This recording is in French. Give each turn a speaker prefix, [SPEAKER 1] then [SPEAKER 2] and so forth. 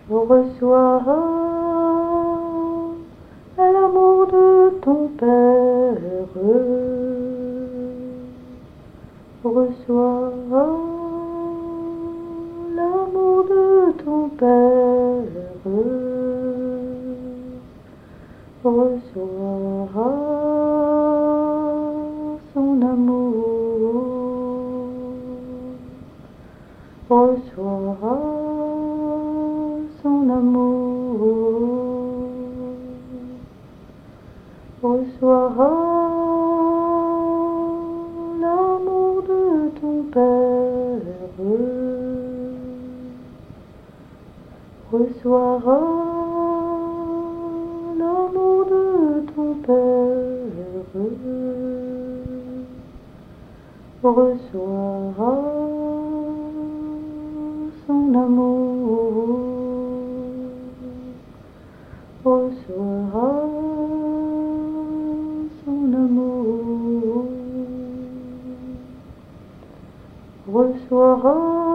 [SPEAKER 1] Reçois l'amour de ton Père. Reçois l'amour de ton Père. Reçois son amour. Reçois son amour. Reçois l'amour de ton Père. Reçois l'amour de ton Père. Reçois son amour. Reçois son amour. Reçois